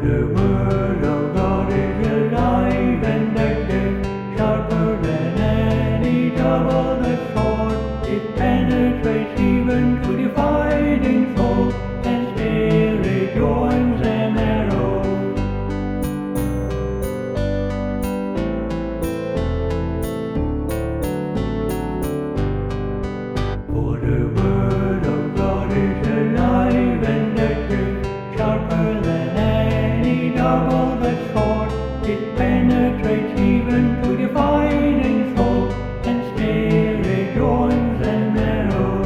the word of God is alive and active, sharper than any double-edged sword. It penetrates even to dividing soul, and spirit, joints, and marrow. For the word of God is alive and active, sharper than any double-edged sword. It penetrates even to dividing soul, and spirit, joints, and marrow.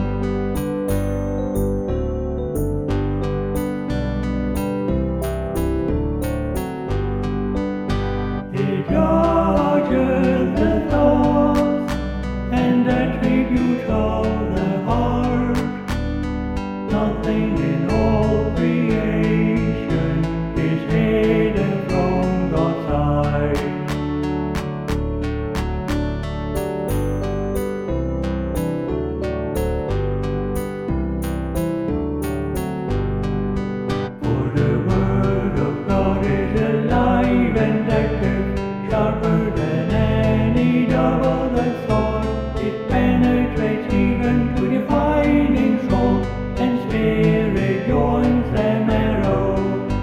It judges the thoughts and attributes of the heart. Nothing in all creation is hidden from God's sight. For the word of God is alive and active, sharper than any double-edged sword. It penetrates even to dividing soul, and spirit, joints, and marrow.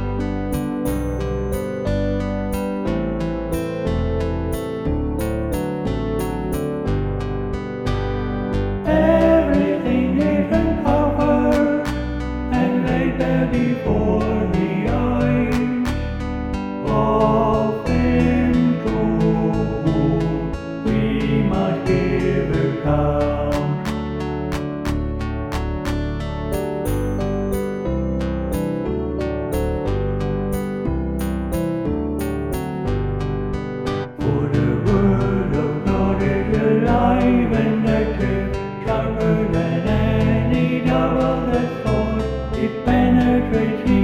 Everything is uncovered and laid there before the eyes of Him to whom we must give account. For the word of God is alive and active, sharper than any double-edged sword. It penetrates